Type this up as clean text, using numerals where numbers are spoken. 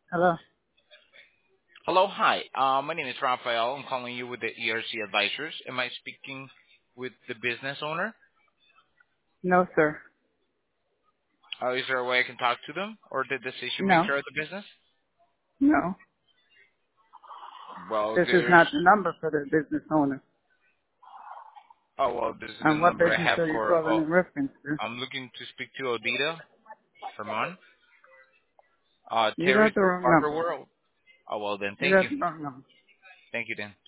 Hello? Hello, hi. My name is Rafael. I'm calling you with the ERC Advisors. Am I speaking with the business owner? No, sir. Is there a way I can talk to them or the decision No. maker of the business? No. Well, This is there's not the number for the business owner. this is the And what number I business have are you for. calling in reference to? I'm looking to speak to Odita Herman. You Terry got the for wrong Barber number. World. Oh well, then You thank got you. the wrong number. Thank you then.